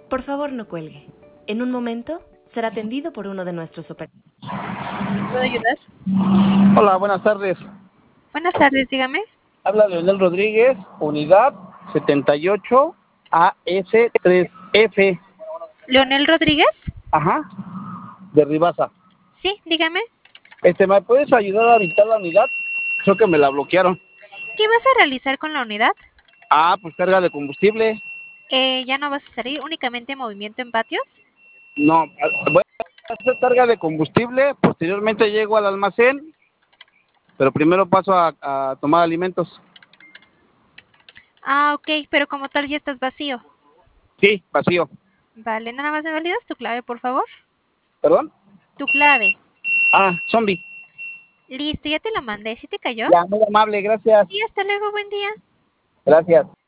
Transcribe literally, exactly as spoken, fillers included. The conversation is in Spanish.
Por favor, no cuelgue. En un momento será atendido por uno de nuestros operadores. ¿Puedo ayudar? Hola, buenas tardes. Buenas tardes, dígame. Habla Leonel Rodríguez, unidad setenta y ocho A S tres F. ¿Leonel Rodríguez? Ajá, de Ribasa. Sí, dígame. Este, ¿me puedes ayudar a dictar la unidad? Creo que me la bloquearon. ¿Qué vas a realizar con la unidad? Ah, pues carga de combustible. Eh, ¿ya no vas a salir únicamente movimiento en patios? No, voy a hacer carga de combustible, posteriormente llego al almacén, pero primero paso a, a tomar alimentos. Ah, ok, pero como tal ya estás vacío. Sí, vacío. Vale, nada más me validas tu clave, por favor. ¿Perdón? Tu clave. Ah, zombie. Listo, ya te lo mandé. ¿Sí te cayó? Ya, muy amable, gracias. Sí, hasta luego, buen día. Gracias.